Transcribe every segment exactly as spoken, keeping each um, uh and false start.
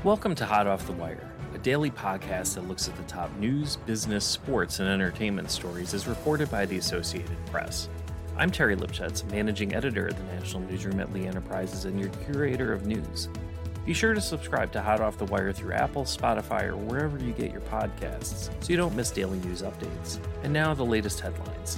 Welcome to Hot Off the Wire, a daily podcast that looks at the top news, business, sports, and entertainment stories as reported by the Associated Press. I'm Terry Lipschutz, managing editor at the National Newsroom at Lee Enterprises and your curator of news. Be sure to subscribe to Hot Off the Wire through Apple, Spotify, or wherever you get your podcasts so you don't miss daily news updates. And now the latest headlines.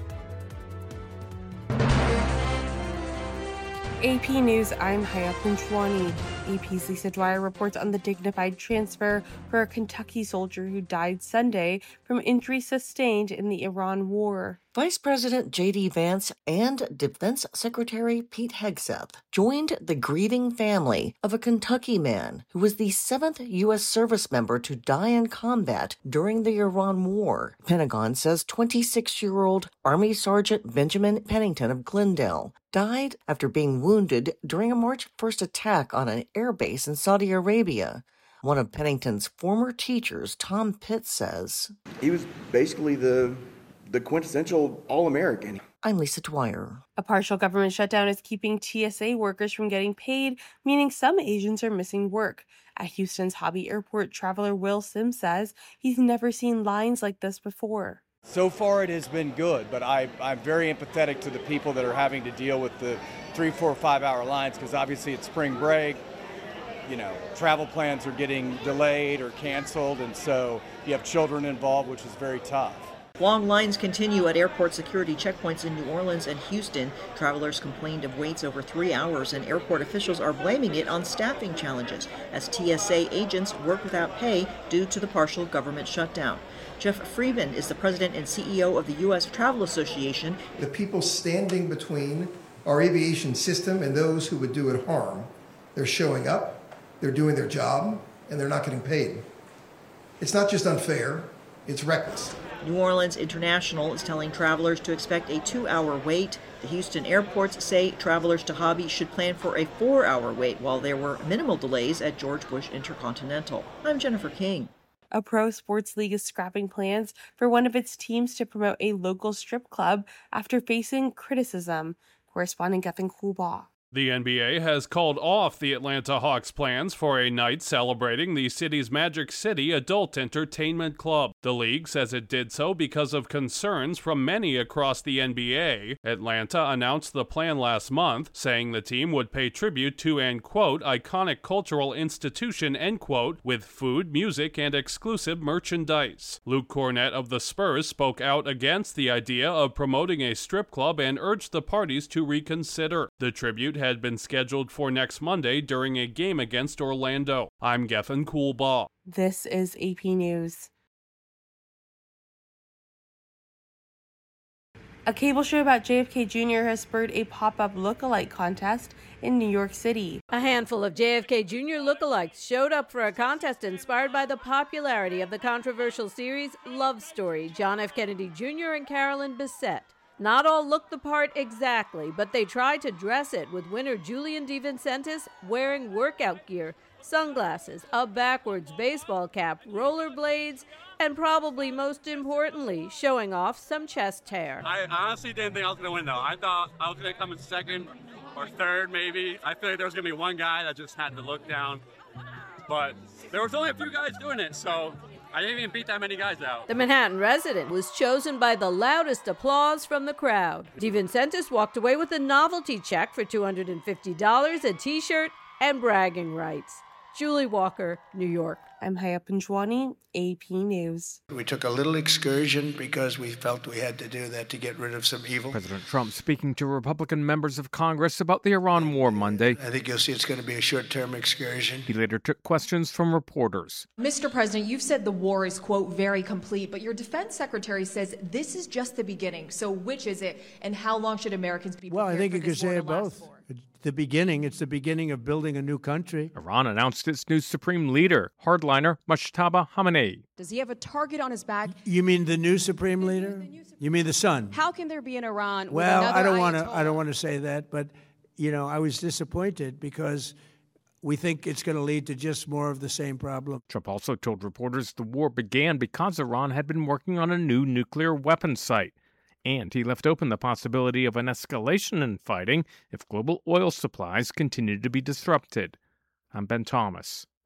A P News, I'm Haya Punchwani. A P's Lisa Dwyer reports on the dignified transfer for a Kentucky soldier who died Sunday from injuries sustained in the Iran war. Vice President J D Vance and Defense Secretary Pete Hegseth joined the grieving family of a Kentucky man who was the seventh U S service member to die in combat during the Iran war. Pentagon says twenty-six-year-old Army Sergeant Benjamin Pennington of Glendale died after being wounded during a March first attack on an air base in Saudi Arabia. One of Pennington's former teachers, Tom Pitts, says, He was basically the the quintessential All-American. I'm Lisa Dwyer. A partial government shutdown is keeping T S A workers from getting paid, meaning some Asians are missing work. At Houston's Hobby Airport, traveler Will Sims says he's never seen lines like this before. So far it has been good, but I, I'm very empathetic to the people that are having to deal with the three, four, five hour lines because obviously it's spring break. You know, travel plans are getting delayed or canceled, and so you have children involved, which is very tough. Long lines continue at airport security checkpoints in New Orleans and Houston. Travelers complained of waits over three hours, and airport officials are blaming it on staffing challenges as T S A agents work without pay due to the partial government shutdown. Jeff Friedman is the president and C E O of the U S Travel Association. The people standing between our aviation system and those who would do it harm, they're showing up, they're doing their job, and they're not getting paid. It's not just unfair, it's reckless. New Orleans International is telling travelers to expect a two-hour wait. The Houston airports say travelers to Hobby should plan for a four-hour wait, while there were minimal delays at George Bush Intercontinental. I'm Jennifer King. A pro sports league is scrapping plans for one of its teams to promote a local strip club after facing criticism. Correspondent Gethin Coolbaugh. The N B A has called off the Atlanta Hawks' plans for a night celebrating the city's Magic City Adult Entertainment Club. The league says it did so because of concerns from many across the N B A. Atlanta announced the plan last month, saying the team would pay tribute to an, quote, iconic cultural institution, end quote, with food, music, and exclusive merchandise. Luke Cornett of the Spurs spoke out against the idea of promoting a strip club and urged the parties to reconsider. The tribute had been scheduled for next Monday during a game against Orlando. I'm Gethin Coolbaugh. This is A P News. A cable show about J F K Junior has spurred a pop-up look-alike contest in New York City. A handful of J F K Junior lookalikes showed up for a contest inspired by the popularity of the controversial series Love Story, John F. Kennedy Junior and Carolyn Bessette. Not all looked the part exactly, but they tried to dress it, with winner Julian DeVincentis wearing workout gear, sunglasses, a backwards baseball cap, rollerblades, and probably most importantly, showing off some chest hair. I honestly didn't think I was going to win, though. I thought I was going to come in second or third, maybe. I feel like there was going to be one guy that just had to look down. But there was only a few guys doing it, so I didn't even beat that many guys out. The Manhattan resident was chosen by the loudest applause from the crowd. DeVincentis walked away with a novelty check for two hundred fifty dollars, a t-shirt, and bragging rights. Julie Walker, New York. I'm Haya Punchwani, A P News. We took a little excursion because we felt we had to do that to get rid of some evil. President Trump speaking to Republican members of Congress about the Iran war Monday. I think you'll see it's going to be a short-term excursion. He later took questions from reporters. Mister President, you've said the war is, quote, very complete, but your defense secretary says this is just the beginning. So which is it, and how long should Americans be prepared Well, I think for you could this say war to it both. last for? The beginning, it's the beginning of building a new country. Iran announced its new supreme leader, hardliner Mojtaba Khamenei. Does he have a target on his back? You mean the new supreme leader? New supreme you mean the son? How can there be an Iran with well, another I don't want to. Ayatollah? I don't want to say that, but you know, I was disappointed because we think it's going to lead to just more of the same problem. Trump also told reporters the war began because Iran had been working on a new nuclear weapons site. And he left open the possibility of an escalation in fighting if global oil supplies continued to be disrupted. I'm Ben Thomas.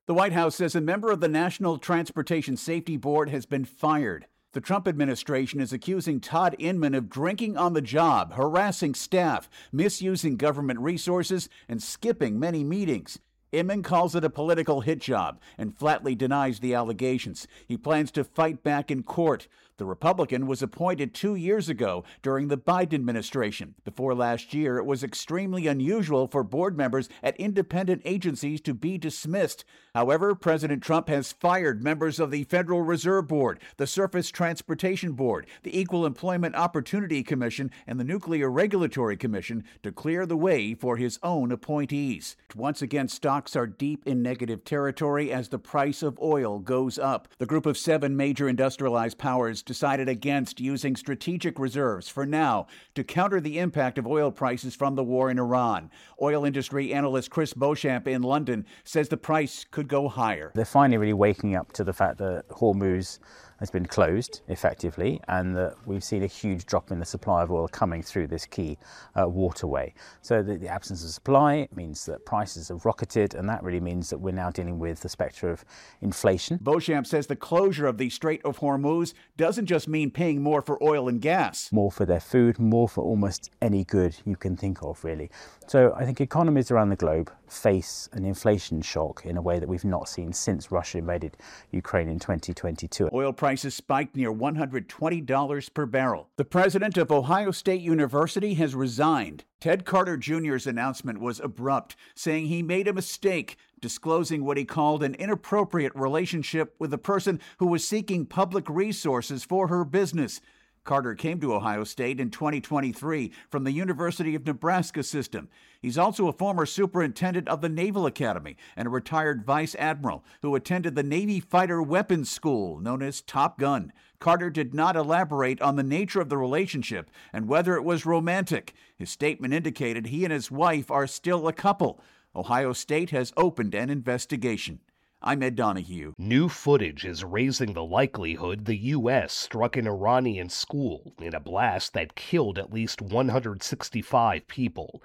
The White House says a member of the National Transportation Safety Board has been fired. The Trump administration is accusing Todd Inman of drinking on the job, harassing staff, misusing government resources, and skipping many meetings. Inman calls it a political hit job and flatly denies the allegations. He plans to fight back in court. The Republican was appointed two years ago during the Biden administration. Before last year, it was extremely unusual for board members at independent agencies to be dismissed. However, President Trump has fired members of the Federal Reserve Board, the Surface Transportation Board, the Equal Employment Opportunity Commission, and the Nuclear Regulatory Commission to clear the way for his own appointees. Once again, stocks are deep in negative territory as the price of oil goes up. The group of seven major industrialized powers decided against using strategic reserves for now to counter the impact of oil prices from the war in Iran. Oil industry analyst Chris Beauchamp in London says the price could go higher. They're finally really waking up to the fact that Hormuz has been closed effectively and that we've seen a huge drop in the supply of oil coming through this key uh, waterway. So the, the absence of supply means that prices have rocketed, and that really means that we're now dealing with the spectre of inflation. Beauchamp says the closure of the Strait of Hormuz doesn't just mean paying more for oil and gas. More for their food, more for almost any good you can think of, really. So I think economies around the globe face an inflation shock in a way that we've not seen since Russia invaded Ukraine in twenty twenty-two. Oil prices spiked near one hundred twenty dollars per barrel. The president of Ohio State University has resigned. Ted Carter Junior's announcement was abrupt, saying he made a mistake, disclosing what he called an inappropriate relationship with a person who was seeking public resources for her business. Carter came to Ohio State in twenty twenty-three from the University of Nebraska system. He's also a former superintendent of the Naval Academy and a retired vice admiral who attended the Navy Fighter Weapons School, known as Top Gun. Carter did not elaborate on the nature of the relationship and whether it was romantic. His statement indicated he and his wife are still a couple. Ohio State has opened an investigation. I'm Ed Donahue. New footage is raising the likelihood the U S struck an Iranian school in a blast that killed at least one hundred sixty-five people.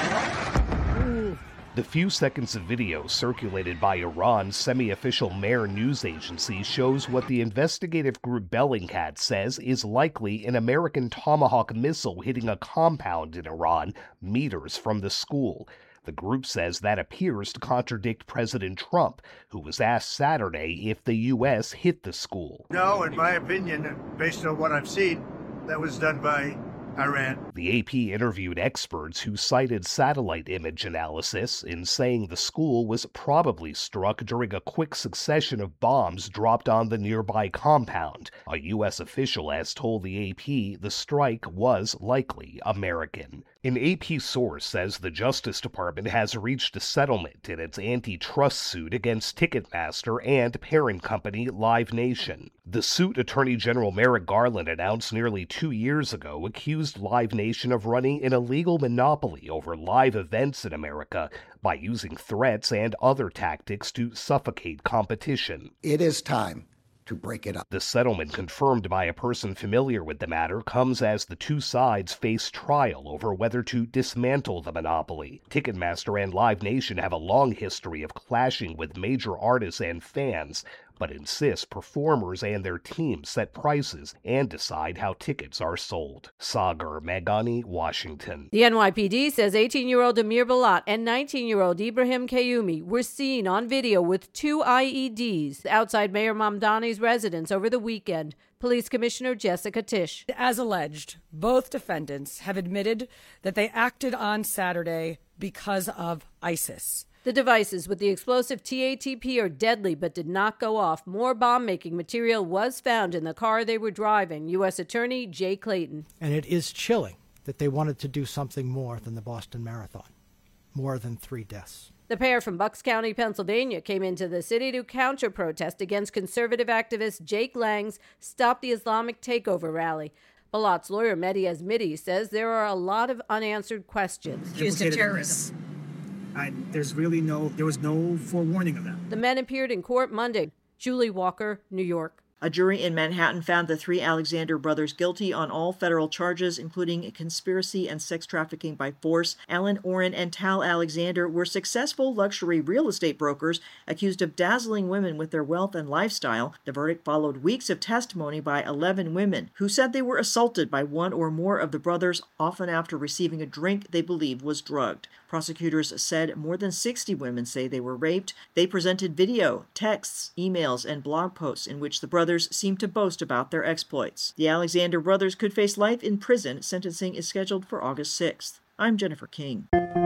The few seconds of video circulated by Iran's semi-official Mehr news agency shows what the investigative group Bellingcat says is likely an American Tomahawk missile hitting a compound in Iran meters from the school. The group says that appears to contradict President Trump, who was asked Saturday if the U S hit the school. No, in my opinion, based on what I've seen, that was done by Iran. The A P interviewed experts who cited satellite image analysis in saying the school was probably struck during a quick succession of bombs dropped on the nearby compound. A U S official has told the A P the strike was likely American. An A P source says the Justice Department has reached a settlement in its antitrust suit against Ticketmaster and parent company Live Nation. The suit Attorney General Merrick Garland announced nearly two years ago accused Live Nation of running an illegal monopoly over live events in America by using threats and other tactics to suffocate competition. It is time to break it up. The settlement, confirmed by a person familiar with the matter, comes as the two sides face trial over whether to dismantle the monopoly. Ticketmaster and Live Nation have a long history of clashing with major artists and fans, but insist performers and their teams set prices and decide how tickets are sold. Sagar Meghani, Washington. The N Y P D says eighteen-year-old Amir Balat and nineteen-year-old Ibrahim Kayumi were seen on video with two I E Ds outside Mayor Mamdani's residence over the weekend. Police Commissioner Jessica Tisch. As alleged, both defendants have admitted that they acted on Saturday because of ISIS. The devices with the explosive T A T P are deadly but did not go off. More bomb-making material was found in the car they were driving. U S Attorney Jay Clayton. And it is chilling that they wanted to do something more than the Boston Marathon, more than three deaths. The pair from Bucks County, Pennsylvania, came into the city to counter-protest against conservative activist Jake Lang's Stop the Islamic Takeover rally. Balat's lawyer, Mehdi Azmidi, says there are a lot of unanswered questions. Accused of terrorism. I, there's really no, there was no forewarning of that. The men appeared in court Monday. Julie Walker, New York. A jury in Manhattan found the three Alexander brothers guilty on all federal charges, including conspiracy and sex trafficking by force. Alan Oren and Tal Alexander were successful luxury real estate brokers accused of dazzling women with their wealth and lifestyle. The verdict followed weeks of testimony by eleven women who said they were assaulted by one or more of the brothers, often after receiving a drink they believed was drugged. Prosecutors said more than sixty women say they were raped. They presented video, texts, emails, and blog posts in which the brothers seemed to boast about their exploits. The Alexander brothers could face life in prison. Sentencing is scheduled for August sixth. I'm Jennifer King.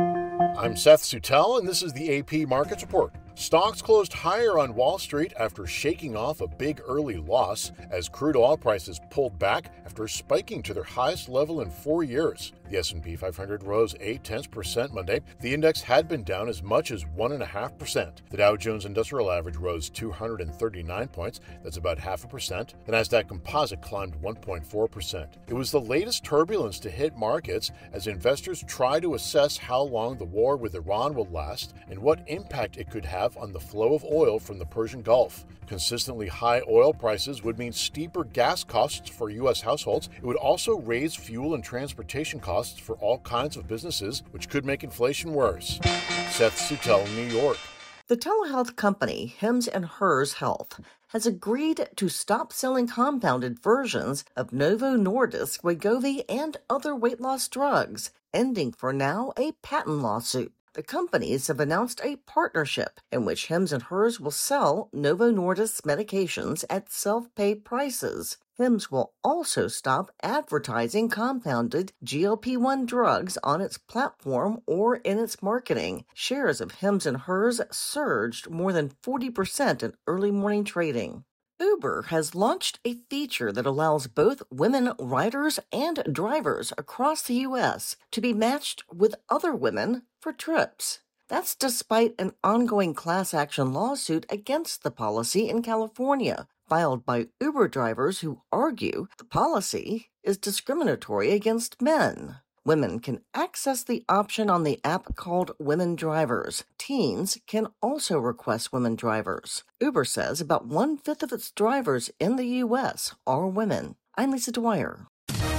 I'm Seth Sutel, and this is the A P Markets Report. Stocks closed higher on Wall Street after shaking off a big early loss as crude oil prices pulled back after spiking to their highest level in four years. The S and P five hundred rose eight tenths percent Monday. The index had been down as much as one point five percent. The Dow Jones Industrial Average rose two hundred thirty-nine points. That's about half a percent. The Nasdaq Composite climbed one point four percent. It was the latest turbulence to hit markets as investors try to assess how long the war with Iran will last and what impact it could have on the flow of oil from the Persian Gulf. Consistently high oil prices would mean steeper gas costs for U S households. It would also raise fuel and transportation costs for all kinds of businesses, which could make inflation worse. Seth Sutel, New York. The telehealth company Hims and Hers Health has agreed to stop selling compounded versions of Novo Nordisk, Wegovy, and other weight loss drugs, ending for now a patent lawsuit. The companies have announced a partnership in which Hims and Hers will sell Novo Nordisk medications at self-pay prices. Hims will also stop advertising compounded G L P one drugs on its platform or in its marketing. Shares of Hims and Hers surged more than forty percent in early morning trading. Uber has launched a feature that allows both women riders and drivers across the U S to be matched with other women for trips. That's despite an ongoing class action lawsuit against the policy in California, filed by Uber drivers who argue the policy is discriminatory against men. Women can access the option on the app called Women Drivers. Teens can also request women drivers. Uber says about one-fifth of its drivers in the U S are women. I'm Lisa Dwyer.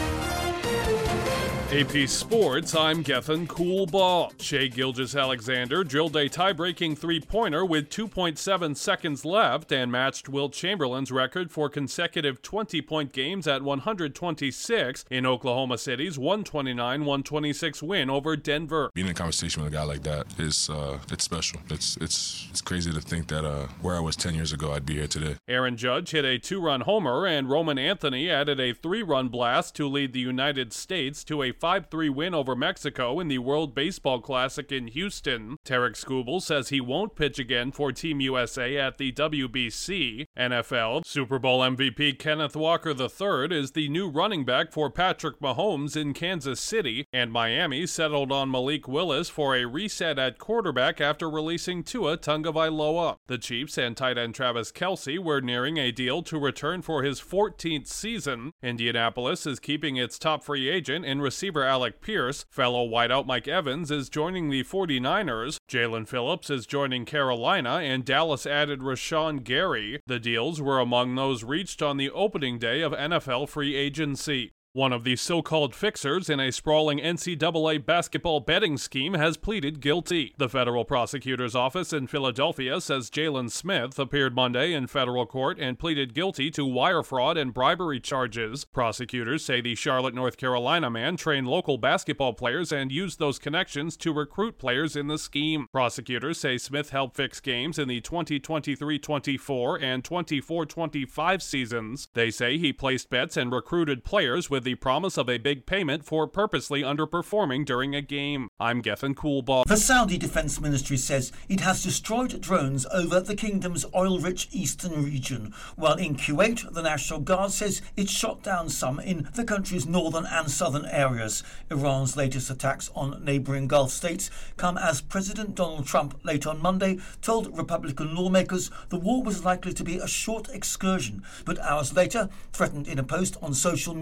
A P Sports, I'm Gethin Coolball. Shai Gilgeous-Alexander drilled a tie-breaking three-pointer with two point seven seconds left and matched Wilt Chamberlain's record for consecutive twenty-point games at one hundred twenty-six in Oklahoma City's one twenty-nine one twenty-six win over Denver. Being in a conversation with a guy like that is uh, it's special. It's it's it's crazy to think that uh, where I was ten years ago, I'd be here today. Aaron Judge hit a two-run homer, and Roman Anthony added a three-run blast to lead the United States to a five three win over Mexico in the World Baseball Classic in Houston. Tarek Skubal says he won't pitch again for Team U S A at the W B C. N F L Super Bowl M V P Kenneth Walker the third is the new running back for Patrick Mahomes in Kansas City, and Miami settled on Malik Willis for a reset at quarterback after releasing Tua Tagovailoa. The Chiefs and tight end Travis Kelce were nearing a deal to return for his fourteenth season. Indianapolis is keeping its top free agent in receiver Alec Pierce. Fellow wideout Mike Evans is joining the forty-niners. Jalen Phillips is joining Carolina, and Dallas added Rashawn Gary. The deals were among those reached on the opening day of N F L free agency. One of the so-called fixers in a sprawling N C double A basketball betting scheme has pleaded guilty. The federal prosecutor's office in Philadelphia says Jalen Smith appeared Monday in federal court and pleaded guilty to wire fraud and bribery charges. Prosecutors say the Charlotte, North Carolina man trained local basketball players and used those connections to recruit players in the scheme. Prosecutors say Smith helped fix games in the twenty twenty-three twenty-four and twenty-four twenty-five seasons. They say he placed bets and recruited players with the promise of a big payment for purposely underperforming during a game. I'm Gethin Coolball. The Saudi Defense Ministry says it has destroyed drones over the kingdom's oil-rich eastern region, while in Kuwait, the National Guard says it shot down some in the country's northern and southern areas. Iran's latest attacks on neighbouring Gulf states come as President Donald Trump late on Monday told Republican lawmakers the war was likely to be a short excursion, but hours later threatened in a post on social media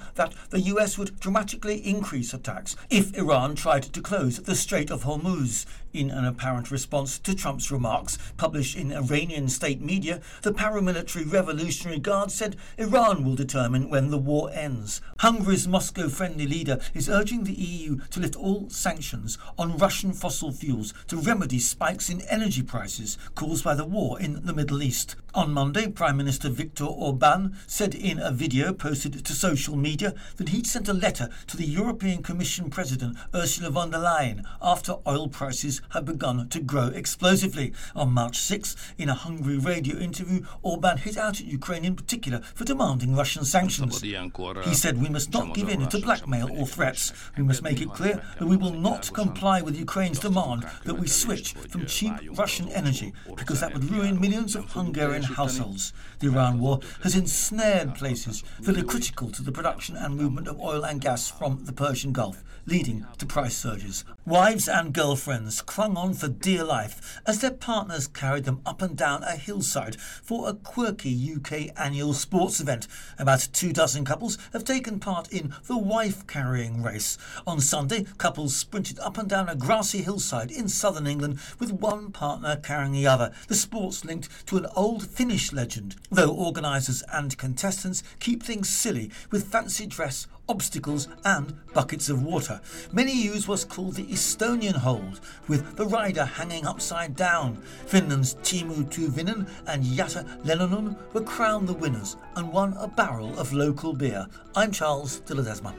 that the U S would dramatically increase attacks if Iran tried to close the Strait of Hormuz. In an apparent response to Trump's remarks published in Iranian state media, the paramilitary Revolutionary Guard said Iran will determine when the war ends. Hungary's Moscow-friendly leader is urging the E U to lift all sanctions on Russian fossil fuels to remedy spikes in energy prices caused by the war in the Middle East. On Monday, Prime Minister Viktor Orban said in a video posted to social media that he'd sent a letter to the European Commission President Ursula von der Leyen after oil prices had begun to grow explosively. On March sixth, in a Hungary radio interview, Orban hit out at Ukraine in particular for demanding Russian sanctions. He said, "We must not give in to blackmail or threats. We must make it clear that we will not comply with Ukraine's demand that we switch from cheap Russian energy, because that would ruin millions of Hungarian households." The Iran war has ensnared places that are critical to the production and movement of oil and gas from the Persian Gulf, leading to price surges. Wives and girlfriends clung on for dear life as their partners carried them up and down a hillside for a quirky U K annual sports event. About two dozen couples have taken part in the wife-carrying race. On Sunday, couples sprinted up and down a grassy hillside in southern England with one partner carrying the other. The sport's linked to an old Finnish legend, though organisers and contestants keep things silly with fancy dress, obstacles and buckets of water. Many use what's called the Estonian hold, with the rider hanging upside down. Finland's Teemu Tuuvinen and Jata Lennonen were crowned the winners and won a barrel of local beer. I'm Charles de Ledesma.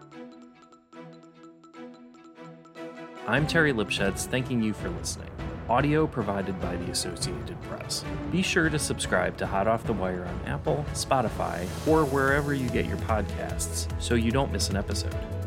I'm Terry Lipschutz, thanking you for listening. Audio provided by the Associated Press. Be sure to subscribe to Hot Off the Wire on Apple, Spotify, or wherever you get your podcasts so you don't miss an episode.